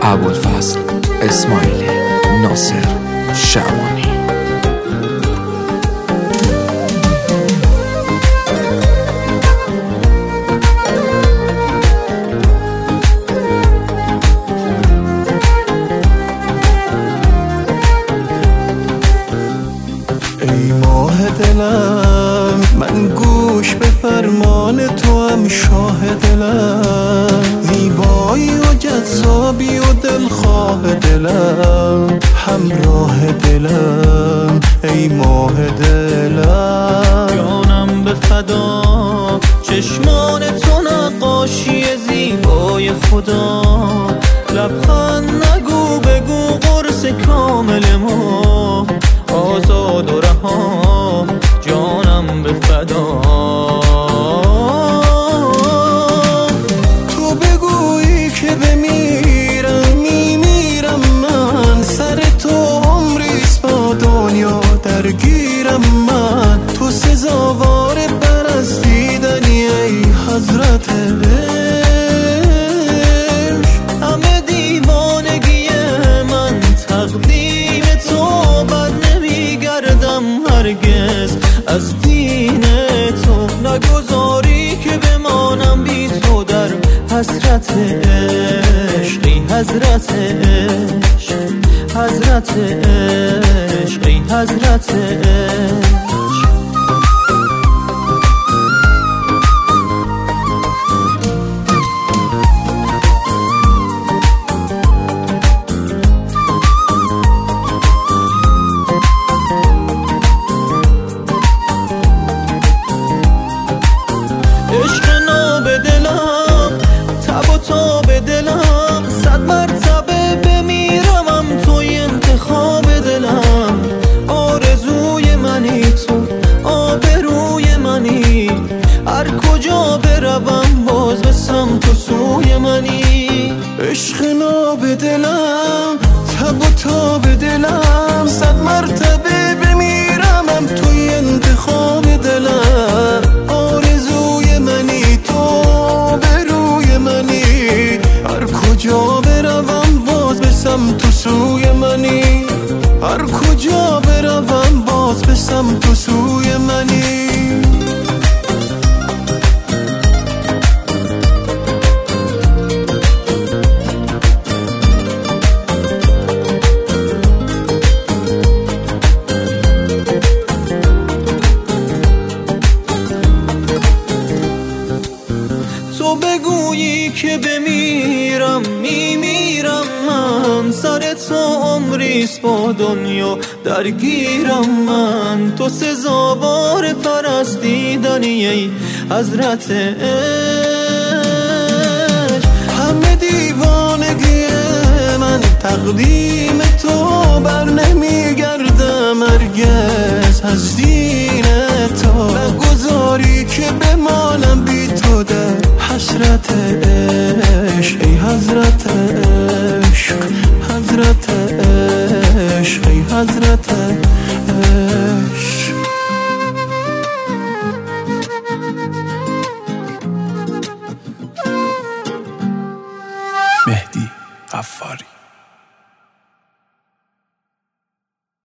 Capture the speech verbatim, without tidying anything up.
ابوالفضل اسماعیلی ناصر شعبانی. ای ماه دلم، من گوش به فرمان تو هم شاه دلم، زیبایی و جذابی و دلخواه دلم، همراه دلم. ای ماه دلم، جانم به فدا، چشمان تو نقاشی زیبای خدا، لبخند نگو بگو قرص کامل ما، آزاد و رها، جانم به فدا. تو بگویی که بمیرم میمیرم من، سر تو عمریست با دنیا درگیرم من، تو سزاوار پرستیدنی ای حضرت عشق. همه دیوانگی من تقدیم تو، بر نمیگردم هرگز از دین تو، نگذاری که بمانم بی تو در حسرت عشق. ای حضرت عشق، حضرت عشق، ای حضرت عشق. صد مرتبه بمیرمم توی انتخاب دلم، آرزوی منی تو، آبروی منی، هر کجا بروم باز به سمت و سوی منی. عشق ناب دلم، تب و تاب دلم، صد مرتبه بمیرمم توی انتخاب دلم، آرزوی منی تو، آبروی منی، هر کجا بروم باز به سمت و سوی منی، هر کجا بروم باز به سمت و سوی منی. تو بگویی که بمیرم میمیرم من، سر تو عمریست با دنیا درگیرم من، تو سزاوار پرستیدنی ای حضرت عشق. همه دیوانگی من تقدیم تو، بر نمیگردم هرگز از دین تو.